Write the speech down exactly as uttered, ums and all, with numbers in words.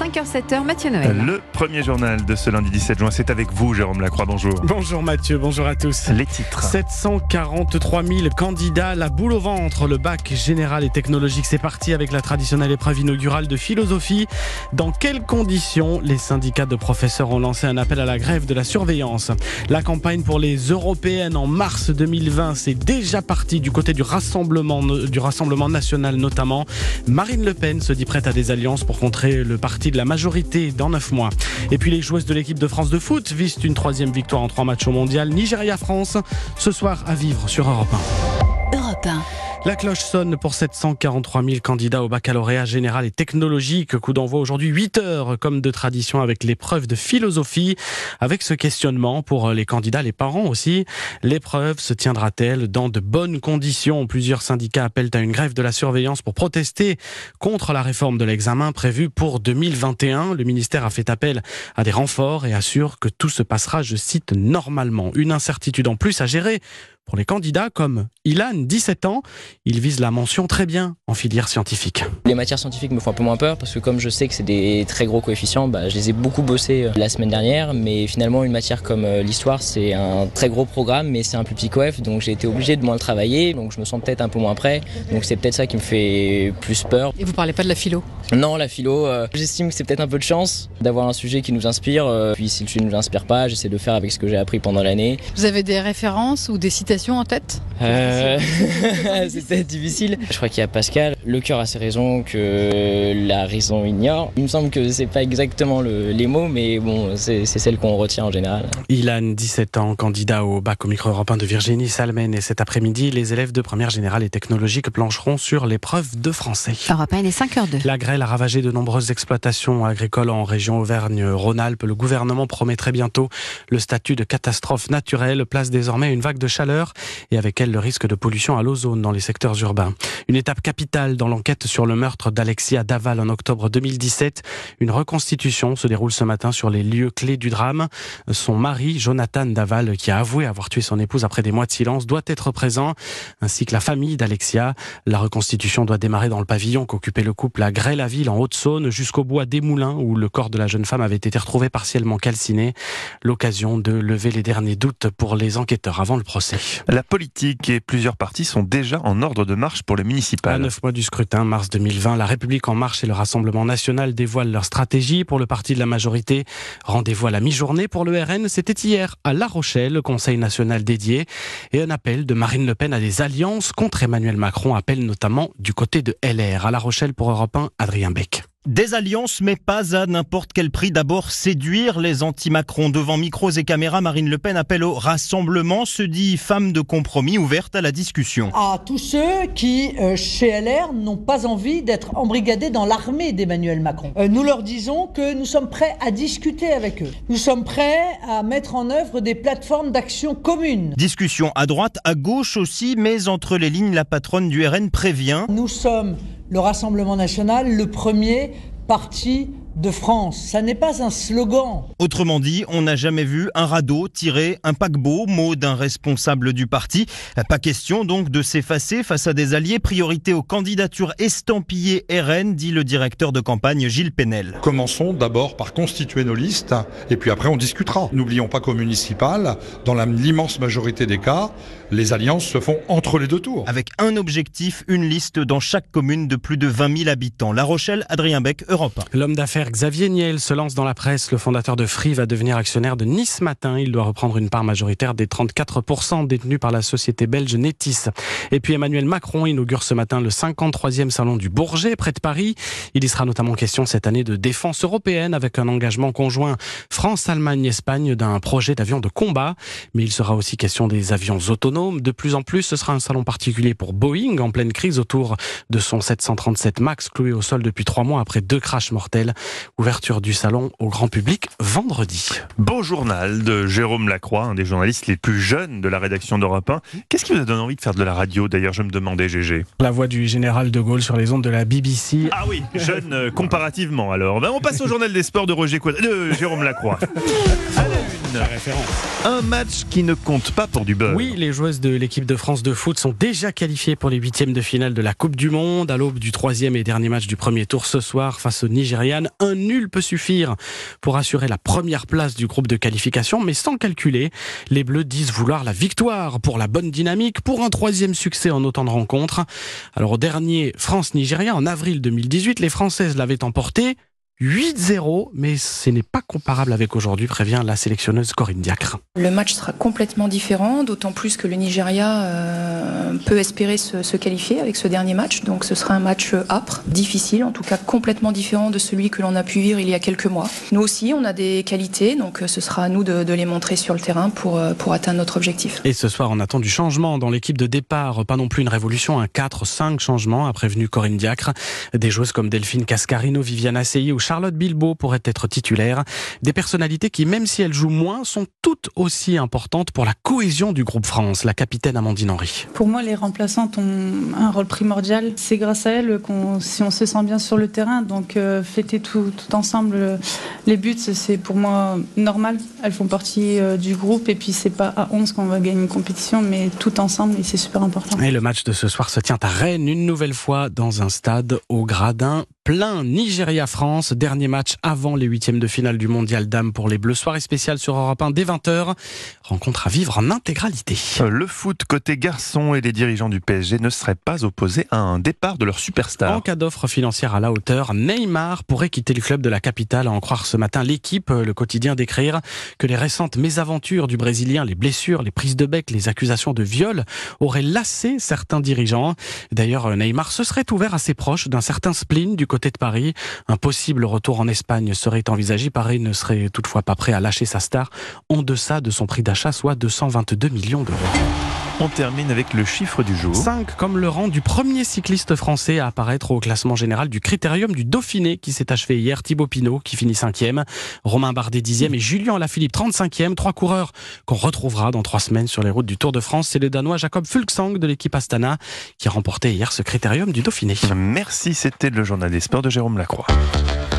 cinq heures sept heures, Mathieu Noël. Le premier journal de ce lundi dix-sept juin, c'est avec vous, Jérôme Lacroix, bonjour. Bonjour Mathieu, bonjour à tous. Les titres. sept cent quarante-trois mille candidats, la boule au ventre, le bac général et technologique. C'est parti avec la traditionnelle épreuve inaugurale de philosophie. Dans quelles conditions les syndicats de professeurs ont lancé un appel à la grève de la surveillance? La campagne pour les européennes en mars deux mille vingt, c'est déjà parti du côté du Rassemblement, du Rassemblement national notamment. Marine Le Pen se dit prête à des alliances pour contrer le parti de la majorité dans neuf mois. Et puis les joueuses de l'équipe de France de foot visent une troisième victoire en trois matchs au mondial. Nigeria-France, ce soir à vivre sur Europe un. Europe un. La cloche sonne pour sept cent quarante-trois mille candidats au baccalauréat général et technologique. Coup d'envoi aujourd'hui huit heures, comme de tradition, avec l'épreuve de philosophie. Avec ce questionnement pour les candidats, les parents aussi. L'épreuve se tiendra-t-elle dans de bonnes conditions? Plusieurs syndicats appellent à une grève de la surveillance pour protester contre la réforme de l'examen prévue pour deux mille vingt et un. Le ministère a fait appel à des renforts et assure que tout se passera, je cite, normalement. Une incertitude en plus à gérer pour les candidats comme Ilan, dix-sept ans, il vise la mention très bien en filière scientifique. Les matières scientifiques me font un peu moins peur parce que comme je sais que c'est des très gros coefficients, bah, je les ai beaucoup bossés la semaine dernière, mais finalement une matière comme l'histoire c'est un très gros programme mais c'est un plus petit coef, donc j'ai été obligé de moins le travailler, donc je me sens peut-être un peu moins prêt, donc c'est peut-être ça qui me fait plus peur. Et vous parlez pas de la philo? Non, la philo, euh, j'estime que c'est peut-être un peu de chance d'avoir un sujet qui nous inspire, euh, puis si le sujet ne nous inspire pas, j'essaie de le faire avec ce que j'ai appris pendant l'année. Vous avez des références ou des citations en tête? Euh... c'est peut-être difficile. Je crois qu'il y a Pascal. Le cœur a ses raisons que la raison ignore. Il me semble que c'est pas exactement le, les mots, mais bon, c'est, c'est celle qu'on retient en général. Ilan, dix-sept ans, candidat au bac au micro européen de Virginie Salmen. Et cet après-midi, les élèves de première générale et technologique plancheront sur l'épreuve de français. Europe un, il est cinq heures deux. La grêle a ravagé de nombreuses exploitations agricoles en région Auvergne-Rhône-Alpes. Le gouvernement promet très bientôt le statut de catastrophe naturelle, place désormais une vague de chaleur et avec elle le risque de pollution à l'ozone dans les secteurs urbains. Une étape capitale dans l'enquête sur le meurtre d'Alexia Daval en octobre deux mille dix-sept. Une reconstitution se déroule ce matin sur les lieux clés du drame. Son mari, Jonathan Daval, qui a avoué avoir tué son épouse après des mois de silence, doit être présent, ainsi que la famille d'Alexia. La reconstitution doit démarrer dans le pavillon qu'occupait le couple à Grès-la-Ville en Haute-Saône, jusqu'au bois des Moulins où le corps de la jeune femme avait été retrouvé partiellement calciné. L'occasion de lever les derniers doutes pour les enquêteurs avant le procès. La politique et plusieurs partis sont déjà en ordre de marche pour les municipales. À neuf mois du scrutin, mars deux mille vingt, La République en marche et le Rassemblement national dévoilent leur stratégie pour le parti de la majorité. Rendez-vous à la mi-journée pour le R N. C'était hier à La Rochelle, le Conseil national dédié. Et un appel de Marine Le Pen à des alliances contre Emmanuel Macron, appel notamment du côté de L R. À La Rochelle pour Europe un, Adrien Beck. Des alliances, mais pas à n'importe quel prix. D'abord, séduire les anti-Macron. Devant micros et caméras, Marine Le Pen appelle au rassemblement, se dit femme de compromis, ouverte à la discussion. À tous ceux qui, euh, chez L R, n'ont pas envie d'être embrigadés dans l'armée d'Emmanuel Macron. Euh, nous leur disons que nous sommes prêts à discuter avec eux. Nous sommes prêts à mettre en œuvre des plateformes d'action communes. Discussion à droite, à gauche aussi, mais entre les lignes, la patronne du R N prévient. Nous sommes le Rassemblement national, le premier parti de France. Ça n'est pas un slogan. Autrement dit, on n'a jamais vu un radeau tirer un paquebot, mot d'un responsable du parti. Pas question donc de s'effacer face à des alliés. Priorité aux candidatures estampillées R N, dit le directeur de campagne Gilles Penel. Commençons d'abord par constituer nos listes et puis après on discutera. N'oublions pas qu'au municipal, dans la, l'immense majorité des cas, les alliances se font entre les deux tours. Avec un objectif, une liste dans chaque commune de plus de vingt mille habitants. La Rochelle, Adrien Beck, Europe un. L'homme d'affaires Xavier Niel se lance dans la presse. Le fondateur de Free va devenir actionnaire de Nice Matin. Il doit reprendre une part majoritaire des trente-quatre pour cent détenus par la société belge Netis. Et puis Emmanuel Macron inaugure ce matin le cinquante-troisième salon du Bourget, près de Paris. Il y sera notamment question cette année de défense européenne avec un engagement conjoint France-Allemagne-Espagne d'un projet d'avion de combat. Mais il sera aussi question des avions autonomes. De plus en plus, ce sera un salon particulier pour Boeing en pleine crise autour de son sept cent trente-sept MAX cloué au sol depuis trois mois après deux crashs mortels. Ouverture du salon au grand public vendredi. Beau journal de Jérôme Lacroix, un des journalistes les plus jeunes de la rédaction d'Europe un. Qu'est-ce qui vous a donné envie de faire de la radio? D'ailleurs, je me demandais, G G. La voix du général de Gaulle sur les ondes de la B B C. Ah oui, jeune euh, comparativement alors. Ben, on passe au journal des sports de Roger Quad... de Jérôme Lacroix. À la une. Un match qui ne compte pas pour du beurre. Oui, les joueuses de l'équipe de France de foot sont déjà qualifiées pour les huitièmes de finale de la Coupe du Monde. À l'aube du troisième et dernier match du premier tour ce soir face aux Nigérianes, un nul peut suffire pour assurer la première place du groupe de qualification, mais sans calculer. Les Bleus disent vouloir la victoire pour la bonne dynamique, pour un troisième succès en autant de rencontres. Alors au dernier France-Nigeria, en avril deux mille dix-huit, les Françaises l'avaient emporté huit zéro, mais ce n'est pas comparable avec aujourd'hui, prévient la sélectionneuse Corinne Diacre. Le match sera complètement différent, d'autant plus que le Nigeria euh, peut espérer se, se qualifier avec ce dernier match. Donc ce sera un match âpre, difficile, en tout cas complètement différent de celui que l'on a pu vivre il y a quelques mois. Nous aussi, on a des qualités, donc ce sera à nous de, de les montrer sur le terrain pour, pour atteindre notre objectif. Et ce soir, on attend du changement dans l'équipe de départ. Pas non plus une révolution, un quatre cinq changements, a prévenu Corinne Diacre. Des joueuses comme Delphine Cascarino, Viviane Asseyie ou Charlotte Bilbao pourraient être titulaires. Des personnalités qui, même si elles jouent moins, sont toutes aussi importantes pour la cohésion du groupe France. La capitaine Amandine Henry. Pour moi, les remplaçantes ont un rôle primordial. C'est grâce à elles qu'on, si on se sent bien sur le terrain. Donc euh, fêter tout, tout ensemble euh, les buts, c'est pour moi normal. Elles font partie euh, du groupe et puis c'est pas à onze qu'on va gagner une compétition, mais tout ensemble et c'est super important. Et le match de ce soir se tient à Rennes, une nouvelle fois dans un stade au gradin plein. Nigeria-France, dernier match avant les huitièmes de finale du Mondial Dames pour les Bleus. Soirée spéciale sur Europe un dès vingt heures. Rencontre à vivre en intégralité. Le foot côté garçon et les dirigeants du P S G ne seraient pas opposés à un départ de leur superstar. En cas d'offre financière à la hauteur, Neymar pourrait quitter le club de la capitale. À en croire ce matin l'équipe, le quotidien d'écrire que les récentes mésaventures du Brésilien, les blessures, les prises de bec, les accusations de viol auraient lassé certains dirigeants. D'ailleurs, Neymar se serait ouvert à ses proches d'un certain spleen du côté de Paris. Un possible retour en Espagne serait envisagé. Paris ne serait toutefois pas prêt à lâcher sa star en deçà de son prix d'achat, soit deux cent vingt-deux millions d'euros. On termine avec le chiffre du jour. cinq, comme le rang du premier cycliste français à apparaître au classement général du Critérium du Dauphiné qui s'est achevé hier. Thibaut Pinot qui finit cinquième, Romain Bardet dixième et Julien Alaphilippe trente-cinquième. Trois coureurs qu'on retrouvera dans trois semaines sur les routes du Tour de France. C'est le Danois Jakob Fuglsang de l'équipe Astana qui a remporté hier ce Critérium du Dauphiné. Merci, c'était le journal des sports de Jérôme Lacroix.